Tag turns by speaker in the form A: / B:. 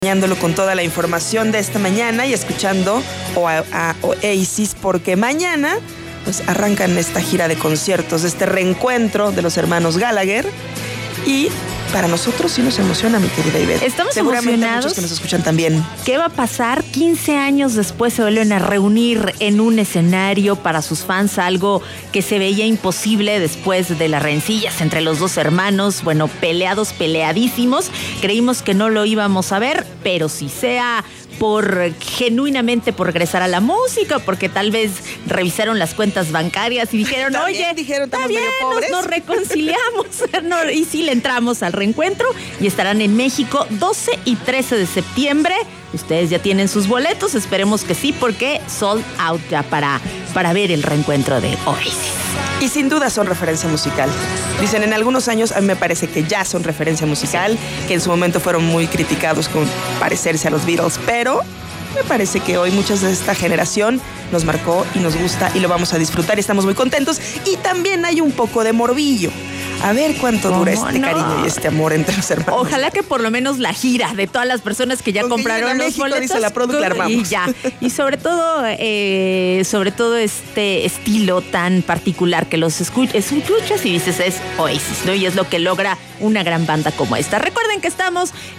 A: Acompañándolo con toda la información de esta mañana y escuchando a Oasis, porque mañana pues arrancan esta gira de conciertos, este reencuentro de los hermanos Gallagher, y para nosotros sí nos emociona, mi querida Ivette.
B: Estamos
A: seguramente
B: emocionados.
A: Muchos que nos escuchan también.
B: ¿Qué va a pasar? 15 años después se vuelven a reunir en un escenario para sus fans, algo que se veía imposible después de las rencillas entre los dos hermanos, bueno, peleadísimos. Creímos que no lo íbamos a ver, pero si sea genuinamente por regresar a la música, porque tal vez revisaron las cuentas bancarias y dijeron, oye, está bien, nos reconciliamos, y sí le entramos al reencuentro, y estarán en México 12 y 13 de septiembre. Ustedes ya tienen sus boletos, esperemos que sí, porque sold out ya para ver el reencuentro de Oasis.
A: Y sin duda son referencia musical. Dicen, en algunos años a mí me parece que ya son referencia musical, que en su momento fueron muy criticados con parecerse a los Beatles, pero me parece que hoy muchas de esta generación nos marcó y nos gusta y lo vamos a disfrutar y estamos muy contentos. Y también hay un poco de morbillo. A ver cuánto dura este cariño y este amor entre los hermanos.
B: Ojalá que por lo menos la gira de todas las personas que ya compraron los boletos.
A: Dice la produ, la armamos.
B: Y ya. Y sobre todo este estilo tan particular que los escuchas y dices es Oasis, ¿no? Y es lo que logra una gran banda como esta. Recuerden que estamos